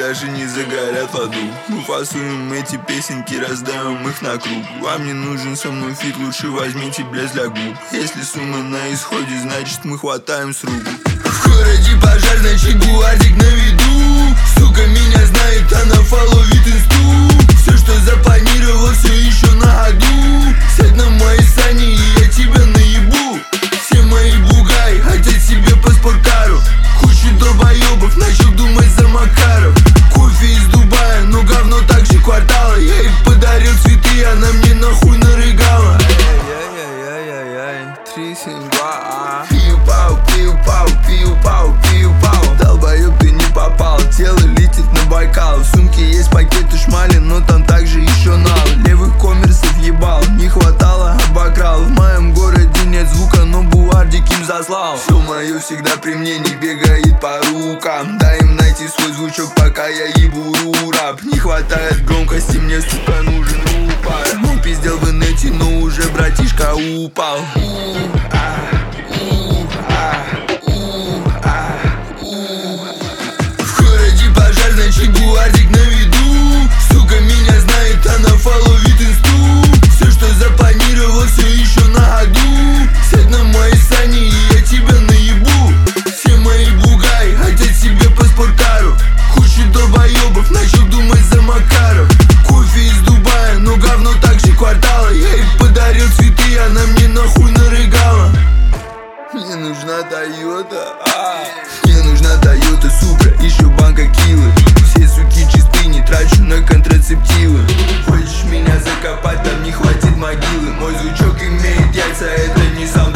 даже не загорят в аду. Мы фасуем эти песенки, раздаем их на круг. Вам не нужен со мной фит, лучше возьмите блеск для губ. Если сумма на исходе, значит мы хватаем с рук. В городе пожар, значит гуардик на виду. Сука меня знает, она фолловит инсту. Все, что запланировал, все еще на ходу. Сядь на мои сани, и я тебя наебу. Все мои бугаи хотят себе по спорткару. Куча долбоебов начал думать за Макаров. Кофе из Дубая, но говно так же квартала. Я ей подарил цветы, она мне нахуй нарыгала. Ай-яй-яй-яй-яй, 3, 7, 2. Пиу-пау, пиу-пау, пиу-пау, пиу-пау. Долбоеб, ты не попал, тело летит на Байкал. В сумке есть пакеты шмали, но там также еще нал. Левых коммерсов ебал, не хватало, обокрал. В моем городе нет звука, но буардик им заслал. Все мое всегда при мне, не бегает по рукам. Дай им найти свой звучок, пока я ебу рап. Не хватает громкости, мне, сука, нужен упар. Мол, пиздел в инете, но уже братишка упал. В городе пожар, значит гуардик на виду. Сука меня знает, она фолловит инсту. Все, что запланировал, все еще на ходу. Сядь на мои сани, и я тебя наебу. Все мои бугаи хотят себе по спорткару. Куча долбоебов начал думать за Макаров. Кофе из Дубая, но говно так же квартала. Я ей подарил цветы, она мне нахуй нарыгала. Мне нужна Тойота, мне нужна Тойота Супра, еще банка Килы. Все суки чисты, не трачу на контрацептивы. Хочешь меня закопать, там не хватит могилы. Мой звучок имеет яйца, это не сам